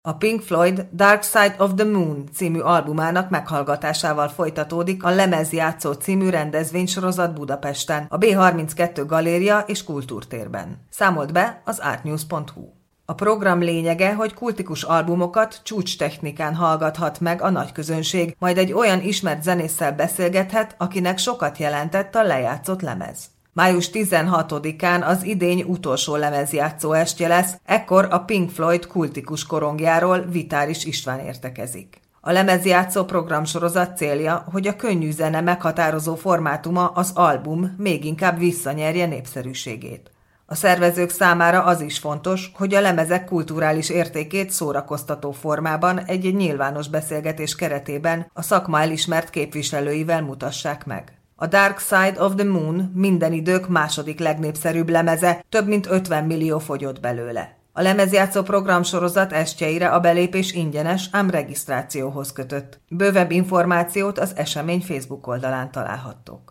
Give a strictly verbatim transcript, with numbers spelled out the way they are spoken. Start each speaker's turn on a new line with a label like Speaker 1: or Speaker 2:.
Speaker 1: A Pink Floyd Dark Side of the Moon című albumának meghallgatásával folytatódik a Lemezjátszó című rendezvénysorozat Budapesten, a bé harminckettő Galéria és Kultúrtérben. Számolt be az artnews pont hu. A program lényege, hogy kultikus albumokat csúcstechnikán hallgathat meg a nagyközönség, majd egy olyan ismert zenésszel beszélgethet, akinek sokat jelentett a lejátszott lemez. május tizenhatodikán az idény utolsó lemezjátszó estje lesz, ekkor a Pink Floyd kultikus korongjáról Vitáris István értekezik. A lemezjátszó programsorozat célja, hogy a könnyű zene meghatározó formátuma, az album még inkább visszanyerje népszerűségét. A szervezők számára az is fontos, hogy a lemezek kulturális értékét szórakoztató formában egy nyilvános beszélgetés keretében a szakma elismert képviselőivel mutassák meg. A Dark Side of the Moon minden idők második legnépszerűbb lemeze, több mint ötven millió fogyott belőle. A lemezjátszó programsorozat estjeire a belépés ingyenes, ám regisztrációhoz kötött. Bővebb információt az esemény Facebook oldalán találhattok.